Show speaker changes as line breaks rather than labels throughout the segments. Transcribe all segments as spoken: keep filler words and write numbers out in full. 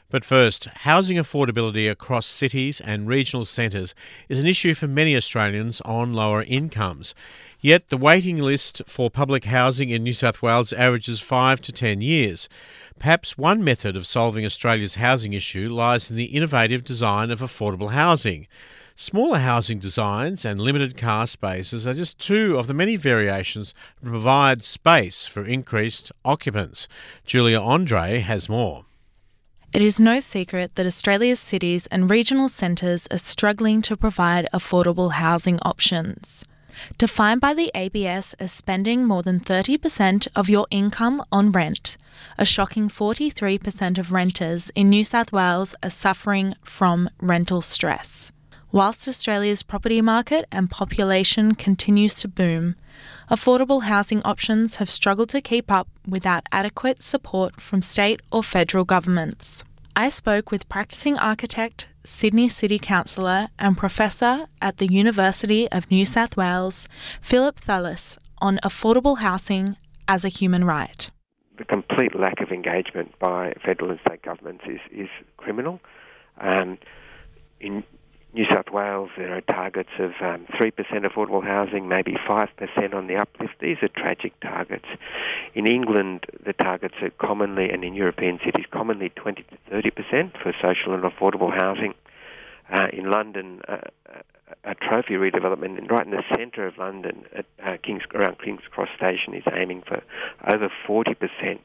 But first, housing affordability across cities and regional centres is an issue for many Australians on lower incomes. Yet the waiting list for public housing in New South Wales averages five to ten years. Perhaps one method of solving Australia's housing issue lies in the innovative design of affordable housing. Smaller housing designs and limited car spaces are just two of the many variations that provide space for increased occupants. Julia Andre has more.
It is no secret that Australia's cities and regional centres are struggling to provide affordable housing options. Defined by the A B S as spending more than thirty percent of your income on rent, a shocking forty-three percent of renters in New South Wales are suffering from rental stress. Whilst Australia's property market and population continues to boom, affordable housing options have struggled to keep up without adequate support from state or federal governments. I spoke with practicing architect, Sydney City Councillor and Professor at the University of New South Wales, Philip Thallus, on affordable housing as a human right.
The complete lack of engagement by federal and state governments is, is criminal. Um, in New South Wales, there are targets of um, three percent affordable housing, maybe five percent on the uplift. These are tragic targets. In England, the targets are commonly, and in European cities, commonly twenty to thirty percent for social and affordable housing. Uh, in London, uh, a trophy redevelopment right in the centre of London, at uh, King's, around King's Cross Station, is aiming for over forty percent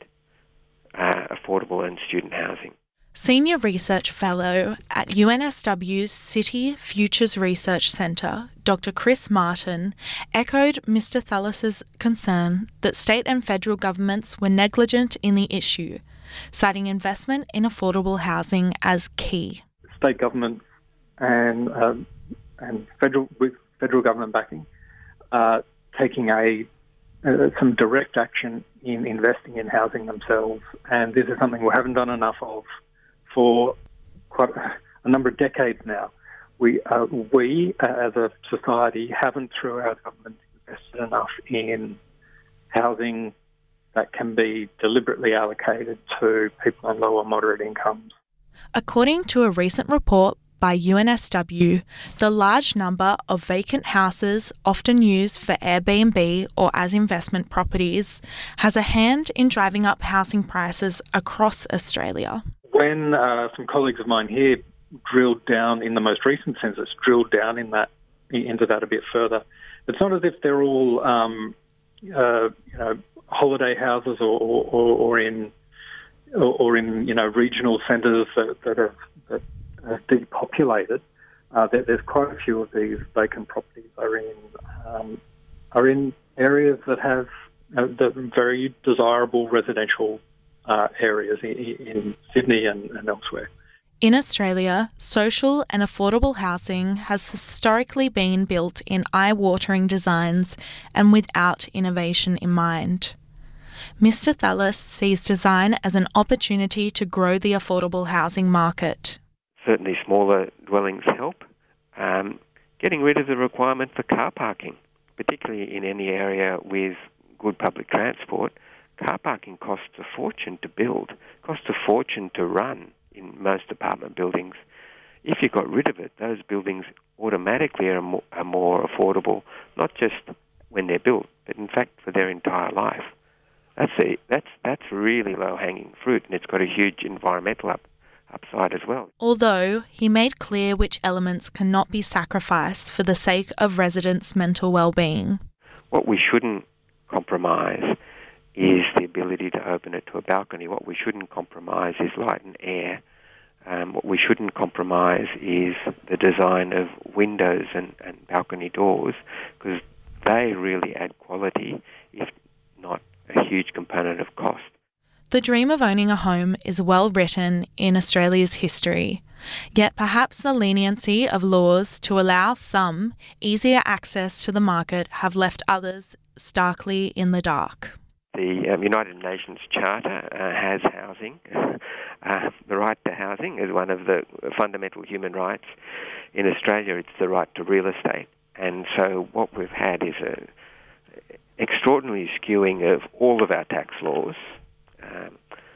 uh, affordable and student housing.
Senior Research Fellow at U N S W's City Futures Research Centre, Doctor Chris Martin, echoed Mr Thallus's concern that state and federal governments were negligent in the issue, citing investment in affordable housing as key.
State governments and um, and federal with federal government backing, uh, taking a uh, some direct action in investing in housing themselves, and this is something we haven't done enough of for quite a number of decades now. We, uh, we uh, as a society, haven't, through our government, invested enough in housing that can be deliberately allocated to people on low or moderate incomes.
According to a recent report by U N S W, the large number of vacant houses often used for Airbnb or as investment properties has a hand in driving up housing prices across Australia.
When uh, some colleagues of mine here drilled down in the most recent census, drilled down in that into that a bit further, it's not as if they're all um, uh, you know holiday houses or, or, or in or, or in you know regional centres that, that are that are depopulated. Uh, there, there's quite a few of these vacant properties are in um, are in areas that have uh, the very desirable residential Uh, areas in, in Sydney and, and elsewhere.
In Australia, social and affordable housing has historically been built in eye-watering designs and without innovation in mind. Mr Thallus sees design as an opportunity to grow the affordable housing market.
Certainly smaller dwellings help. Um, getting rid of the requirement for car parking, particularly in any area with good public transport. Car parking costs a fortune to build, costs a fortune to run in most apartment buildings. If you got rid of it, those buildings automatically are more, are more affordable, not just when they're built, but in fact for their entire life. That's a, that's that's really low-hanging fruit, and it's got a huge environmental up, upside as well.
Although he made clear which elements cannot be sacrificed for the sake of residents' mental well-being.
What we shouldn't compromise is the ability to open it to a balcony. What we shouldn't compromise is light and air. Um, what we shouldn't compromise is the design of windows and, and balcony doors, because they really add quality, if not a huge component of cost.
The dream of owning a home is well written in Australia's history, yet perhaps the leniency of laws to allow some easier access to the market have left others starkly in the dark.
The um, United Nations Charter uh, has housing. Uh, the right to housing is one of the fundamental human rights. In Australia, it's the right to real estate. And so what we've had is an extraordinary skewing of all of our tax laws, um,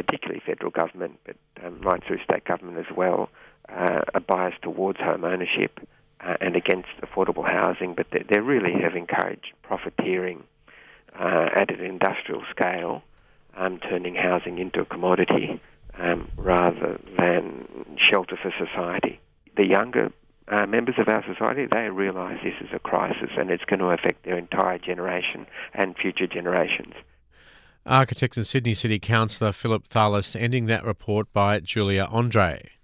particularly federal government, but um, right through state government as well, uh, a bias towards home ownership uh, and against affordable housing, but they, they really have encouraged profiteering uh, at an industrial scale, um, turning housing into a commodity um, rather than shelter for society. The younger uh, members of our society, they realise this is a crisis and it's going to affect their entire generation and future generations.
Architect and Sydney City Councillor Philip Thalis ending that report by Julia Andre.